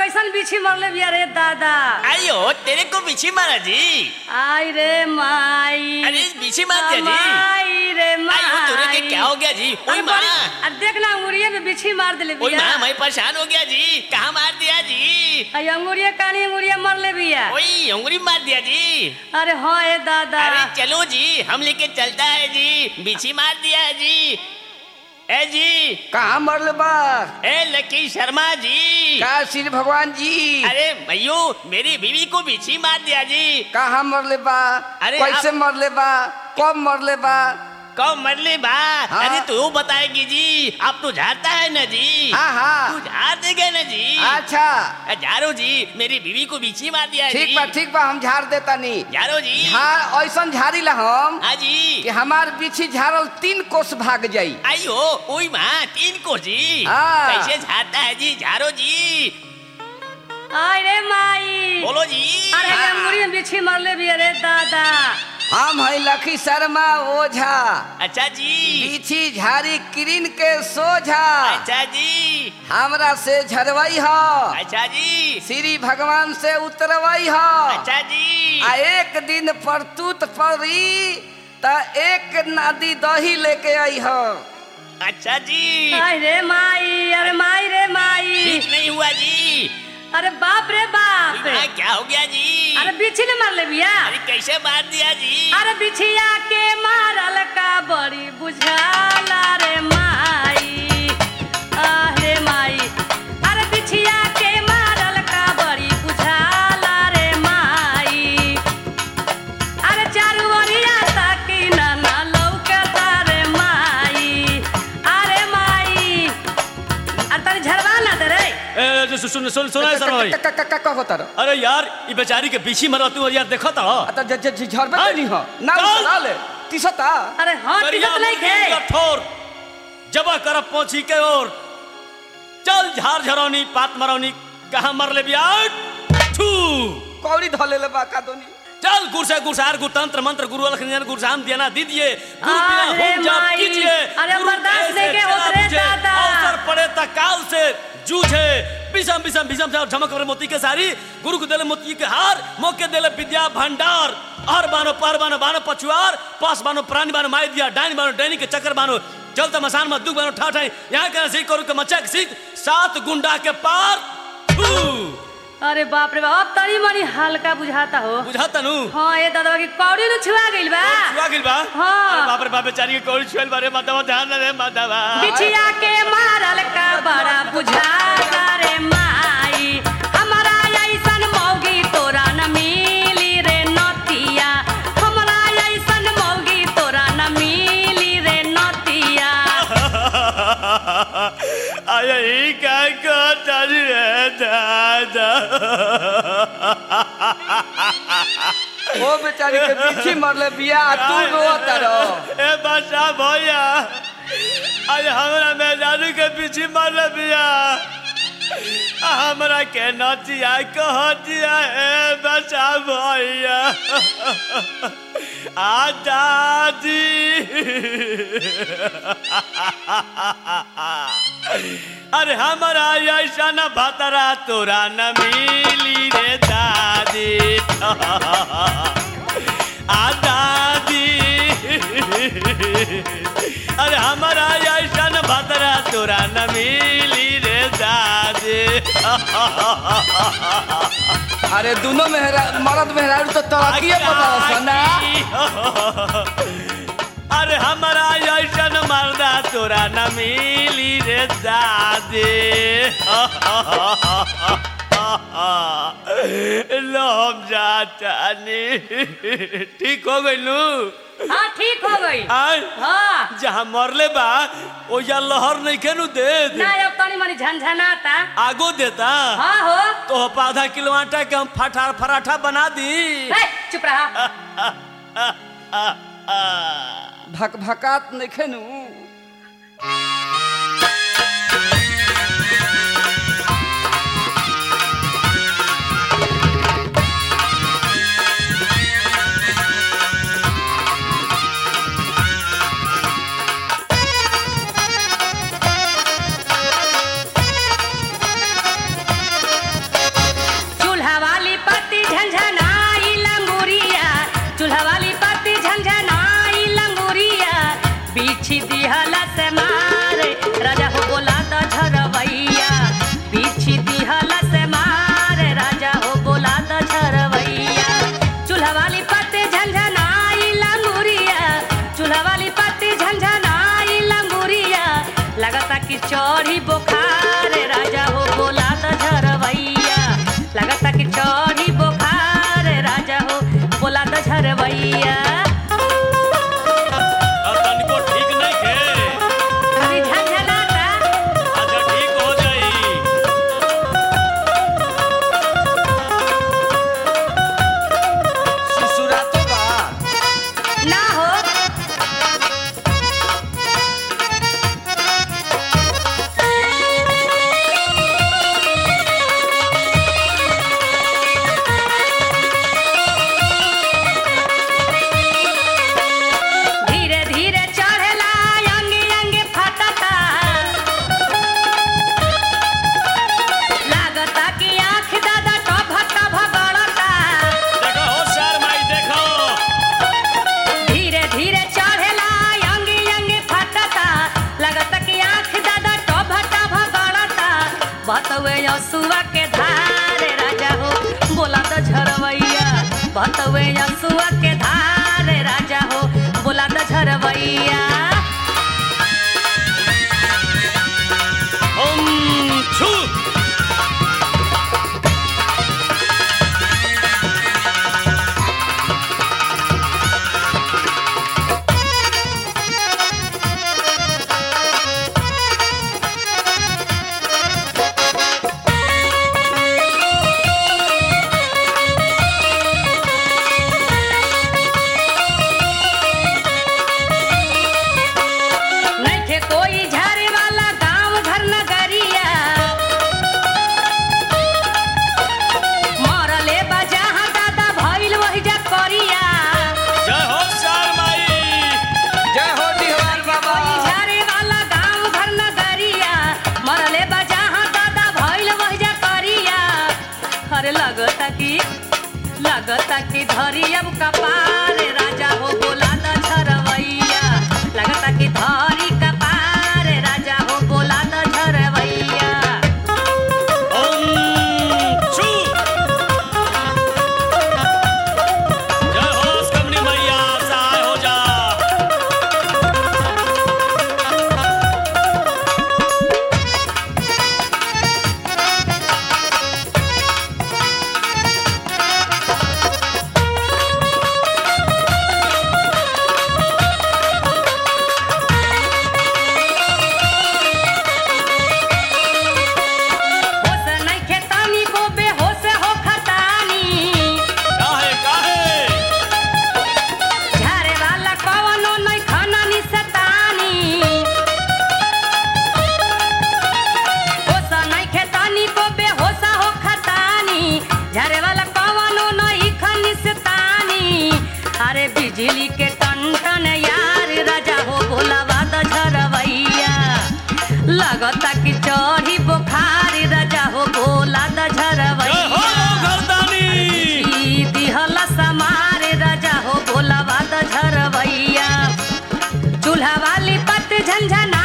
कैसन बिछी मरले बिया रे दादा। आयो तेरे को बिछी मारा जी। आई रे माई। अरे बिछी मार दिया जी। माई रे माई। आयो तुरे के क्या हो गया जी? ओए माँ। देखना अंगूरिया में बिछी मार दिले बिया। ओए माँ मैं परेशान हो गया जी। कहाँ मार दिया जी? आई अंगूरिया कानी अंगूरिया मरले बिया। ओए अंगूरी मार दिया जी। अरे हाँ ए दादा। अरे चलो जी हम लेके चलता है जी। बिछी मार दिया है जी। ए जी कहाँ मरल बा? ए लकी शर्मा जी। का श्री भगवान जी? अरे भैयो मेरी बीवी को बिछी मार दिया जी। कहाँ मरले बा? अरे कैसे मरले बा? कब मरले बा? कब मरले बा? हाँ? अरे तू बताएगी जी। आप तो झाड़ता है ना जी। हाँ हाँ तू झाड़ देगा ना जी। अच्छा झाड़ो जी मेरी बीवी को बिछी मार दिया जी। ठीक बा हम झाड़ देता नहीं। झाड़ो जी। झाड़ ऐसा झाड़ी ला हम हाँ जी कि हमार बिछी झाड़ल 3 कोस भाग जाई। आयो ओई माँ 3 को जी। हाँ। कैसे झाड़ता है जी? झाड़ो जी। आई रे माई। बोलो जी। अरे अंगूरिया में बिछी मरले बिया रे दादा। हम है लकी शर्मा ओझा। अच्छा जी। बिछी झाड़ी किरिन के सोझा। अच्छा जी। हमरा से झरवाई हो। अच्छा जी। श्री भगवान से उतरवाई हो। अच्छा जी। आ एक दिन परतूत पड़ी त एक नादी दही लेके आई हो। अच्छा जी। आई रे माई। अरे माई रे माई। ठीक नहीं हुआ जी। अरे बाप रे बाप। क्या हो गया जी? अरे बिछी ने मार ले बिया। अरे कैसे मार दिया जी? अरे बिछिया के मारल का बड़ी बुझाला रे माई। अरे माई। अरे बिछिया के मारल का बड़ी बुझाला रे माई। अरे चारू ओरिया ताकी ना ना लौकता रे माई। अरे माई। अरे तनी झरवा ना दे रे। सुन सर भाई। का होता रह? अरे यार ये बेचारी के पीछे मरा तू यार देखो तो। त झरबे नहीं हो ना चला ले तिसता। अरे हाँ टिकट नहीं खे। कठोर जबा करब पहुंची के और चल झार झरौनी पात मरौनी कहाँ मर ले बिया। छू कौड़ी धले ले बाका दोनी। चल गुरसे गुरसार गुरतंत्र मंत्र गुरु अलखनियन गुरसाम दिया ना दीजिए। अरे माई। अरे बर्दाश्त नहीं के उतरे दादा। अवसर पड़े तकाल से जूझे बिसम बिसम बिसम से झमक करे मोती के सारी गुरु को देले मोती के हार मौके देले विद्या भंडार हर बानो पार बानो बानो पछुआर पास बानो प्राणी बानो माय दिया डाइन बानो डैनी के चक्कर बानो चलता मसान में दुख बानो ठा ठाई यहाँ के सीख करू के मचा के सीख 7 गुंडा के पार। अरे बाप रे बाप। अब तनी मनी हल्का बुझाता हो। बुझाता नु। हाँ ये दादा की कौड़ी न छुआ गइल बा। छुआ गइल बा। हाँ। अरे बाप रे बाप बेचारी के कौड़ी छुएल बारे मातावा ध्यान रे मातावा। बिछिया के मारल का बड़ा बुझाता रे माई। हमारा ऐसन मौगी तोरा न मिली रे नतिया। हमारा ऐसन मौगी तोरा न मिली रे नतिया। आई का तारी है दादा। ओ बेचारी के बिछी मरले बिया तू रोता रह। ए बादशाह भैया आज हमरा मेहरारू के पीछे मरले बिया। हमरा के नतिया कह दिया है बादशाह भैया। आ दादी। अरे हमारा ऐसा न भतरा तोरा न मिली रे दादी। आ दादी। अरे हमारा ऐसा न भतरा तोरा न मिली रे दादी। अरे दोनों मर्द मेहरारू तो तरक्की बताओ ना। अरे हमारा ऐसा न मर्दा तोरा न मिली रे दादी। लो हम जाता नहीं। ठीक हो गई लू। हाँ ठीक हो गई। हाँ जहाँ मरले बा ओ या लहर नहीं खेनु दे ना अब तनी मनी झनझनाता। आगो देता। हाँ हो तो आधा किलो आटा के हम फराठा बना दी। चुप रहा। भक भकात नहीं खेनू। बिछी दिहला से मारे राजा हो बोला द झरवैया बिछी दिहला से मारे राजा हो बोला द झरवैया चूल्हा वाली पत्ते झंझनाई लंगुरिया चूल्हा वाली पत्ते झंझनाई लंगुरिया लगता कि चौड़ी बुखार राजा हो बोला द झरवैया लगता कि चौड़ी बुखार राजा हो बोला द झरवैया तनिको ठीक नहीं के अभी झंझनाता अच्छा ठीक हो जाई ससुरा तो बा ना हो धीरे धीरे चढ़ेला अंगे अंगे फटता लागता कि आँख दादा टभ टभ गड़ता देखो होशियार माई देखो धीरे धीरे चढ़ेला अंगे अंगे फटता लगता कि आँख दादा टभ टभ गड़ता बतवे यसुआ के धारे राजा हो बोला द झरवैया बतवे यसुआ के धारे राजा हो बोला द झरवैया छू नइखे कोई झारे वाला गांव घर नगरिया मरले बा जहाँ दादा भइल वही जा करिया जय होशियार माई जय हो डिहवार बाबा कोई झारे वाला गांव घर नगरिया मरले बा जहाँ दादा भइल वही जा करिया अरे लगता कि धरी अब कपार राजा हो बोला द झरवैया लगता कि धरी कपार राजा हो बोला द झरवैया छू जय होश कमनी मैया सहाय हो जा होश नइखे तनिको बेहोश हो खतानी काहे झारे वाला कवनो नहीं खाना नि सतानी होश नइखे तनिको बेहोश हो खतानी झारे वाला कवनो नहीं खानी सतानी अरे बिजली के टन यार राजा हो भोलावा द झरवैया लगता कि चढ़ी बुखार राजा हो भोला द जय हो झरवैया गर्दानी दिहला समारे राजा हो भोलावा द झरवैया चूल्हा वाली पत झंझना